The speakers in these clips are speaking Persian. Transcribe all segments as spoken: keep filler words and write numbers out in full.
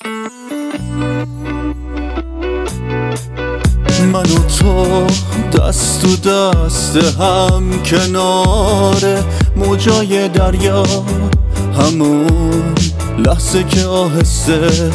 من و تو دست و دست هم کنار موجای دریا، همون لحظه که آهسته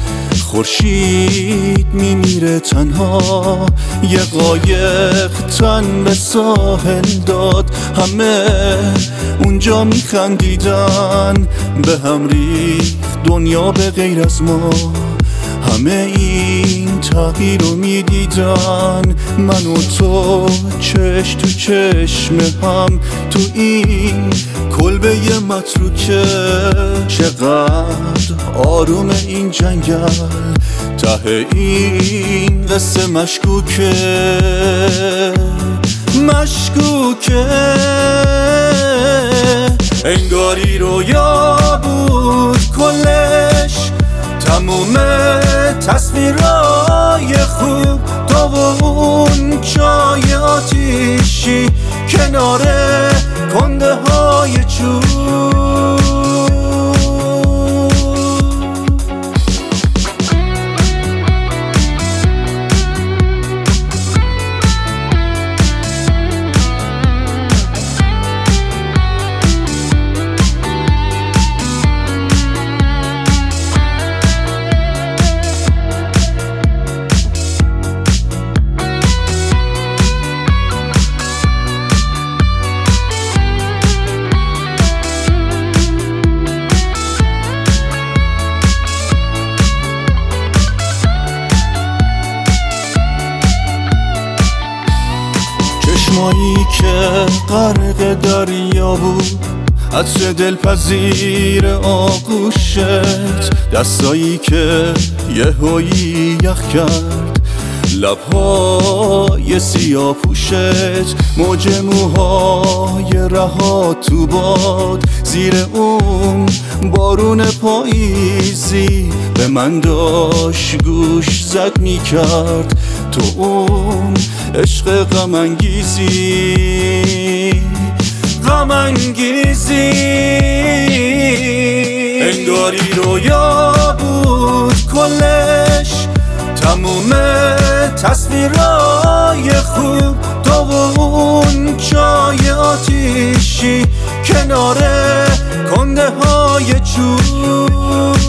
خورشید میمیره تنها، یه قایق تن به ساحل داد، همه اونجا میخندیدن، به هم ریخت دنیا به غیر از ما، همه این تغییر رو میدیدن. من و تو چشم تو چشم هم تو این کلبه متروکه، چقدر آروم این جنگل، ته این قصه مشکوکه مشکوکه انگاری رویا بود کلش، تموم تصویرای خوب تو و اون چای آتیشی کنار کنده های چوب. چشمایی که غرق دریا بود، عطر دلپذیر آغوشت، دستایی که یهویی یخ کرد، لبهای سیاه پوشت، موج موهای رها تو باد، زیر اون بارون پاییزی به من داشت گوش زد می کرد، تو اون عشق غم انگیزی غم انگیزی انگاری رویا بود کلش، تموم تصویرای خوب تو و اون چای آتیشی کنار کنده های چوب.